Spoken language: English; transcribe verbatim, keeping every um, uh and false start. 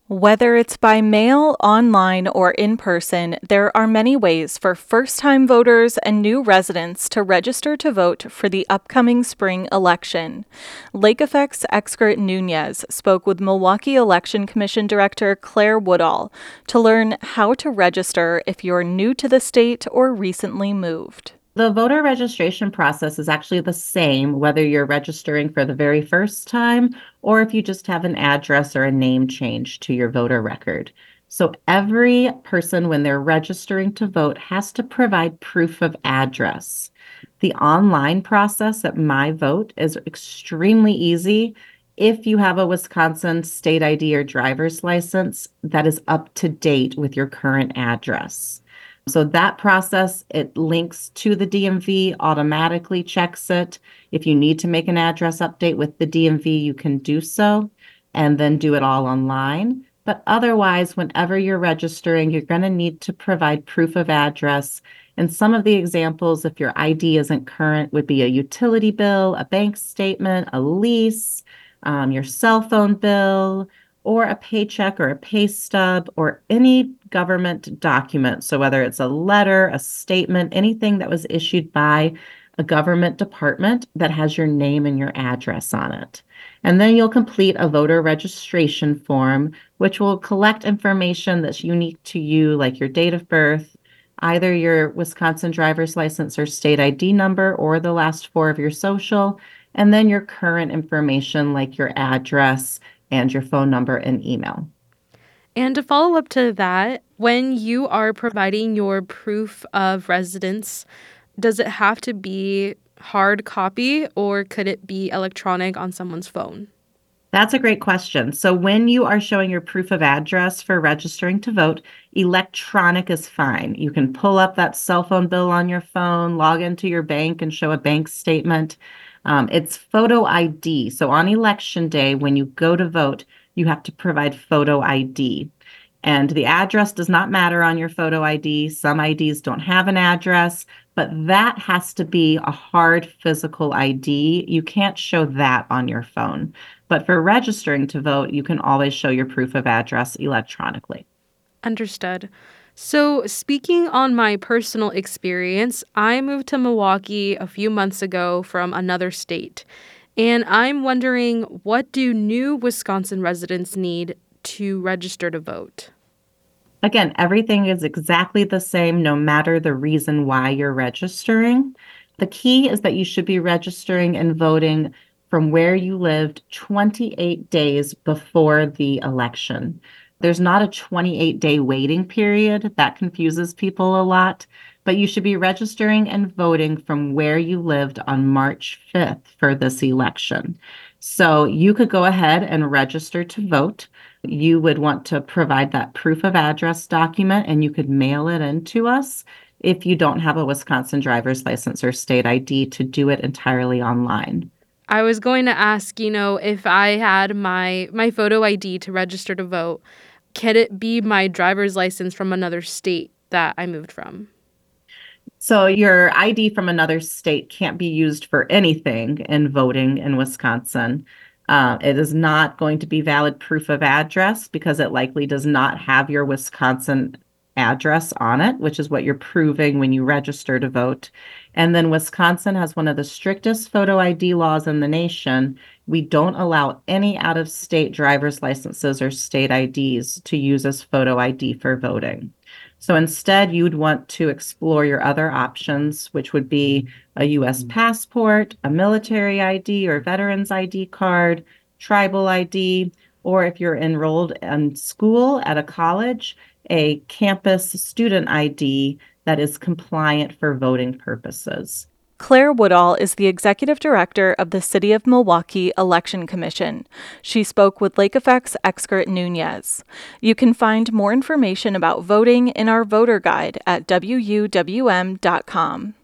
Whether it's by mail, online, or in person, there are many ways for first-time voters and new residents to register to vote for the upcoming spring election. Lake Effect's Excret Nunez spoke with Milwaukee Election Commission Director Claire Woodall to learn how to register if you're new to the state or recently moved. The voter registration process is actually the same whether you're registering for the very first time or if you just have an address or a name change to your voter record. So every person, when they're registering to vote, has to provide proof of address. The online process at MyVote is extremely easy if you have a Wisconsin state I D or driver's license that is up to date with your current address. So that process, it links to the D M V, automatically checks it. If you need to make an address update with the D M V, you can do so and then do it all online. But otherwise, whenever you're registering, you're going to need to provide proof of address. And some of the examples, if your I D isn't current, would be a utility bill, a bank statement, a lease, um, your cell phone bill, or a paycheck or a pay stub or any government document. So whether it's a letter, a statement, anything that was issued by a government department that has your name and your address on it. And then you'll complete a voter registration form, which will collect information that's unique to you, like your date of birth, either your Wisconsin driver's license or state I D number, or the last four of your social, and then your current information like your address and your phone number and email. And to follow up to that, when you are providing your proof of residence, does it have to be hard copy or could it be electronic on someone's phone? That's a great question. So when you are showing your proof of address for registering to vote, electronic is fine. You can pull up that cell phone bill on your phone, log into your bank and show a bank statement. Um, it's photo I D. So on election day, when you go to vote, you have to provide photo I D. And the address does not matter on your photo I D. Some I Ds don't have an address, but that has to be a hard physical I D. You can't show that on your phone. But for registering to vote, you can always show your proof of address electronically. Understood. So speaking on my personal experience, I moved to Milwaukee a few months ago from another state. And I'm wondering, what do new Wisconsin residents need to register to vote? Again, everything is exactly the same no matter the reason why you're registering. The key is that you should be registering and voting from where you lived twenty-eight days before the election. There's not a twenty-eight day waiting period. That confuses people a lot, but you should be registering and voting from where you lived on March fifth for this election. So you could go ahead and register to vote. You would want to provide that proof of address document and you could mail it in to us if you don't have a Wisconsin driver's license or state I D to do it entirely online. I was going to ask, you know, if I had my my photo I D to register to vote, can it be my driver's license from another state that I moved from? So your I D from another state can't be used for anything in voting in Wisconsin. Uh, it is not going to be valid proof of address because it likely does not have your Wisconsin address on it, which is what you're proving when you register to vote. And then Wisconsin has one of the strictest photo I D laws in the nation. We don't allow any out-of-state driver's licenses or state I Ds to use as photo I D for voting. So instead, you'd want to explore your other options, which would be a U S passport, a military I D or veterans I D card, tribal I D, or if you're enrolled in school at a college, a campus student I D that is compliant for voting purposes. Claire Woodall is the executive director of the City of Milwaukee Election Commission. She spoke with Lake Effect's Excret Nunez. You can find more information about voting in our voter guide at W U W M dot com.